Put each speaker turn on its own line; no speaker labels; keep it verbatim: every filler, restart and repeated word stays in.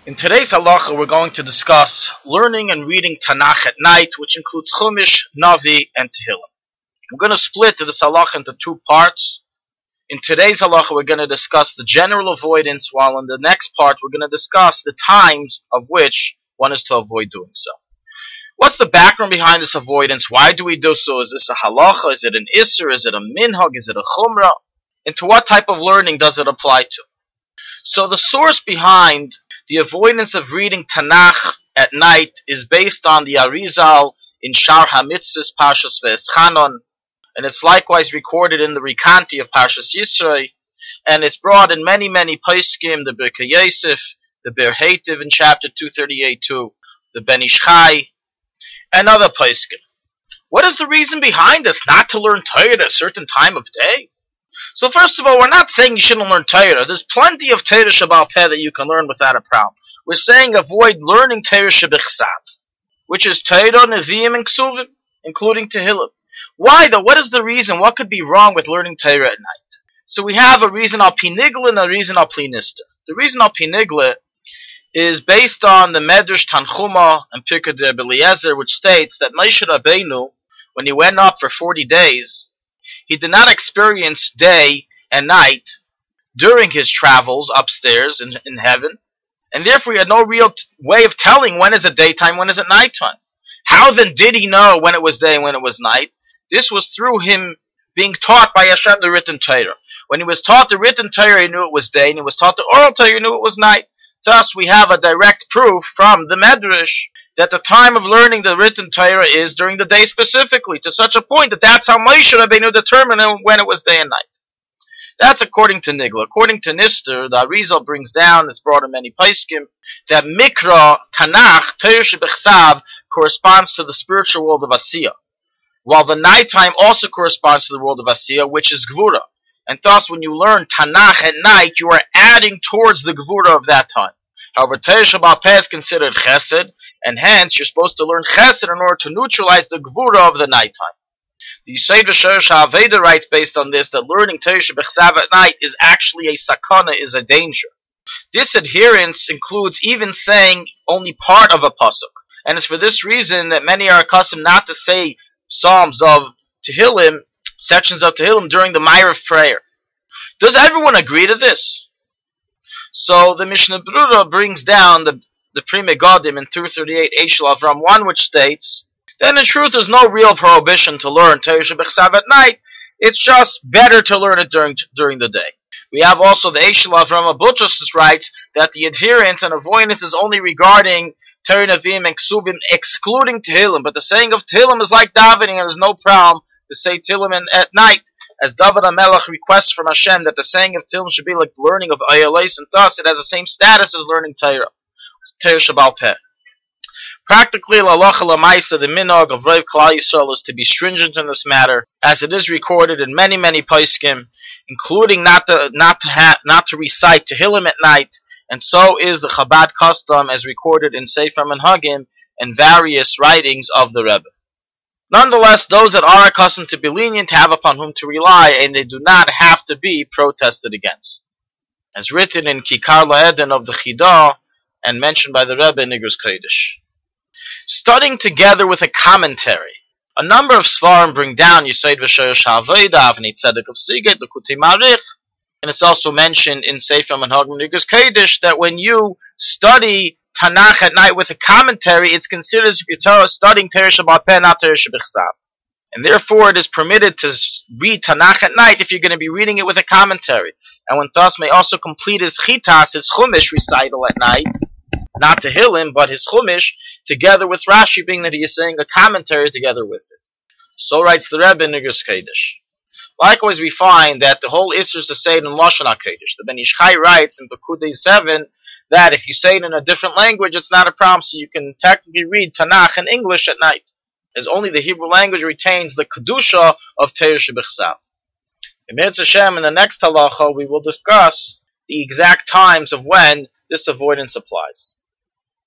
In today's halacha, we're going to discuss learning and reading Tanakh at night, which includes Chumash, Navi, and Tehillim. We're going to split this halacha into two parts. In today's halacha, we're going to discuss the general avoidance, while in the next part, we're going to discuss the times of which one is to avoid doing so. What's the background behind this avoidance? Why do we do so? Is this a halacha? Is it an isser? Is it a minhag? Is it a chumrah? And to what type of learning does it apply to? So the source behind the avoidance of reading Tanakh at night is based on the Arizal in Shar HaMitzvahs Parshas Ve'eschanon, and it's likewise recorded in the Rikanti of Parshas Yisroi, and it's brought in many, many Poskim, the Birkei Yosef, the Ber Hetiv in chapter two thirty-eight too, the Ben Ish Chai, and other Poskim. What is the reason behind this? Not to learn Torah at a certain time of day? So first of all, we're not saying you shouldn't learn Torah. There's plenty of Torah Shabbal Peh that you can learn without a problem. We're saying avoid learning Torah Shabbechsav, which is Torah, Nevi'im, and Ksuvim, including Tehillim. Why though? What is the reason? What could be wrong with learning Torah at night? So we have a reason al pi nigla and a reason al pi nista. The reason al pi nigla is based on the Medrash Tanchuma and Pirkei de Eliezer, which states that Moshe Rabbeinu, when he went up for forty days, he did not experience day and night during his travels upstairs in, in heaven, and therefore he had no real t- way of telling when is it daytime, when is it nighttime. How then did he know when it was day and when it was night? This was through him being taught by Hashem the written Torah. When he was taught the written Torah, he knew it was day, and he was taught the oral Torah, he knew it was night. Thus, we have a direct proof from the Medrash that the time of learning the written Torah is during the day specifically, to such a point that that's how Moshe Rabbeinu determined when it was day and night. That's according to Nigla. According to Nister, the Arizal brings down, it's brought in many Poskim, that Mikra, Tanakh, Torah Shebechsav, corresponds to the spiritual world of Asiyah, while the nighttime also corresponds to the world of Asiyah, which is Gvura. And thus, when you learn Tanakh at night, you are adding towards the Gvura of that time. However, Torah Shabbal Peh is considered Chesed, and hence you're supposed to learn Chesed in order to neutralize the Gvura of the nighttime. The Yisod V'Shorosh HaAveda writes based on this that learning Torah Shebechsav at night is actually a sakana, is a danger. This adherence includes even saying only part of a pasuk, and it's for this reason that many are accustomed not to say psalms of Tehillim, sections of Tehillim during the Ma'ariv prayer. Does everyone agree to this? So the Mishnah Brura brings down the the Pri Megadim in two thirty-eight Eshel Avram one, which states that in truth there's no real prohibition to learn Torah Shebechsav at night. It's just better to learn it during during the day. We have also the Eshel Avram Abutrus writes that the adherence and avoidance is only regarding Torah, Nevi'im, and Ksuvim, excluding Tehillim. But the saying of Tehillim is like davening, and there's no problem to say Tehillim at night, as David HaMelech requests from Hashem that the saying of Tehillim should be like learning of Ayalais, and thus it has the same status as learning Torah, Torah Shabbal Peh. Practically, l'alacha l'maisa, the minhag of Rav Klal Yisrael is to be stringent in this matter, as it is recorded in many, many poskim, including not to not to ha- not to recite Tehillim at night, and so is the Chabad custom, as recorded in Sefer Menhagim and various writings of the Rebbe. Nonetheless, those that are accustomed to be lenient have upon whom to rely, and they do not have to be protested against, as written in Kikar La'eden of the Chidah and mentioned by the Rebbe in Igros Kodesh. Studying together with a commentary. A number of Svarim bring down Yisod V'Shorosh HaAveda, Avnei Tzedek of Siget, the Likutei Marich, and it's also mentioned in Sefer Menhagim and Igros Kodesh that when you study Tanakh at night with a commentary, it's considered as if you're studying Torah Shabbal Peh, not Torah Shebechsav. And therefore it is permitted to read Tanakh at night if you're going to be reading it with a commentary. And one thus may also complete his Chitas, his Chumash recital at night, not Tehillim, but his Chumash, together with Rashi, being that he is saying a commentary together with it. So writes the Rebbe in Igros Kodesh. Likewise, we find that the whole Isser is to say it in Lashon HaKodesh. The Ben Ish Chai writes in Pekudei seven that if you say it in a different language, it's not a problem, so you can technically read Tanakh in English at night, as only the Hebrew language retains the Kedusha of Torah Shebechsav. In Mirz Hashem, in the next halacha, we will discuss the exact times of when this avoidance applies.